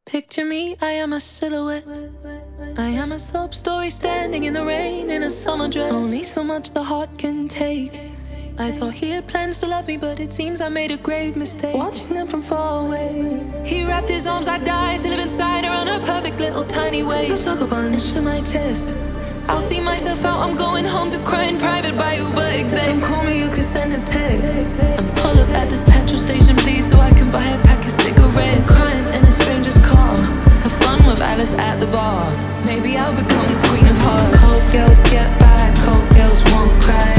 Picture me, I am a silhouette. I am a sob story standing in the rain in a summer dress. Only so much the heart can take. I thought he had plans to love me, but it seems I made a grave mistake. Watching them from far away, he wrapped his arms, I died to live inside her on a perfect little tiny waist. The sugar bunch to my chest. I'll see myself out, I'm going home to cry in private by Uber exec. Don't call me, you can send a text. And pull up at this petrol station, please, so I can buy a pack of cigarettes. Crying in a stranger's car, have fun with Alice at the bar. Maybe I'll become the queen of hearts. Cold girls get back, cold girls won't cry.